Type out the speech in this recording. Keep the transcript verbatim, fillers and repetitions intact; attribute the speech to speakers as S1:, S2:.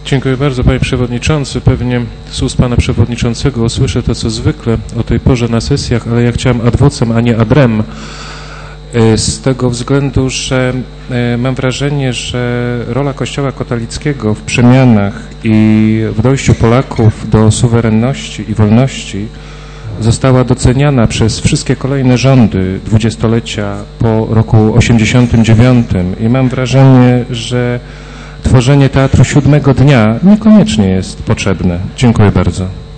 S1: Dziękuję bardzo, panie przewodniczący. Pewnie z ust pana przewodniczącego usłyszę to, co zwykle o tej porze na sesjach, ale ja chciałem ad vocem, a nie ad rem. Z tego względu, że mam wrażenie, że rola Kościoła katolickiego w przemianach i w dojściu Polaków do suwerenności i wolności została doceniana przez wszystkie kolejne rządy dwudziestolecia po roku osiemdziesiątym dziewiątym i mam wrażenie, że tworzenie Teatru Siódmego Dnia niekoniecznie jest potrzebne. Dziękuję bardzo.